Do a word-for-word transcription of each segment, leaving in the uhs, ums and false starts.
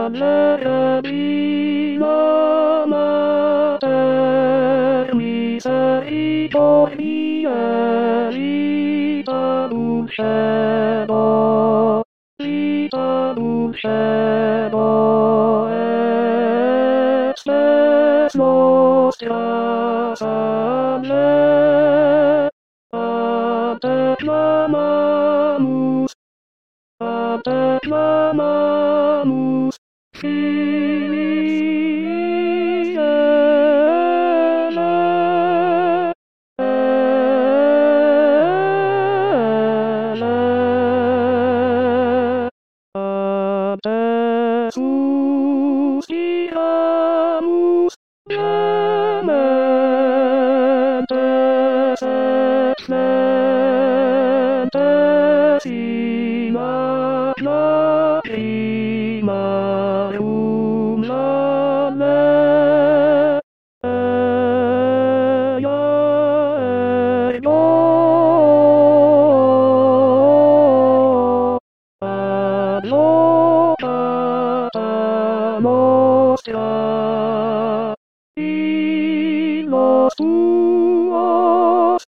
Alleluia Mater misericordiae, vita dulcedo, vita dulcedo, et spes nostras alle, ad te clamamus, ad te clamamus, Kyrie ele, ele, ad te suspiramus, gementes et flentes in ac lacrimarium lalle, ea ego, ad locata nostra, illos tuos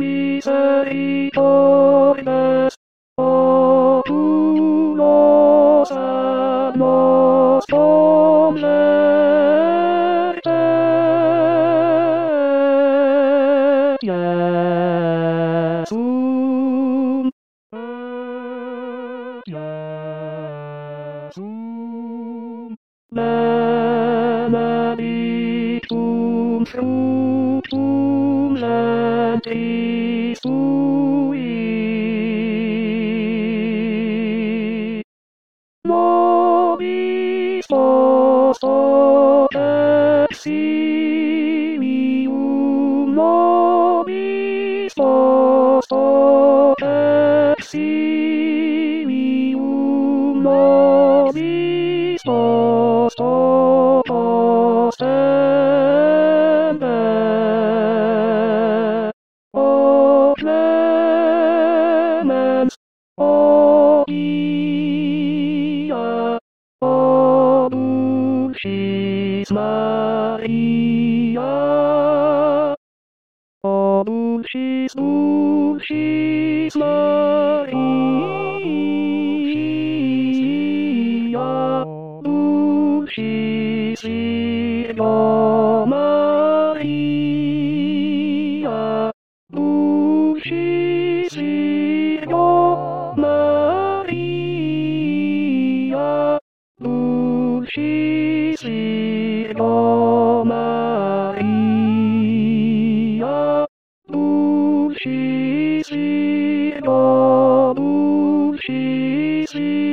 misericordes, oculos ad nos complete, Iesum, et Iesum, benedictum fructum ventris tui, nobis post exilium, nobis post exilium, nobis post postempe, o clemens, o pia, o dulcis Maria, o dulcis, dulcis Maria, dulcis Virgo Maria, dulcis Virgo Maria, dulcis Virgo Maria, dulcis Virgo, dulcis Virgo.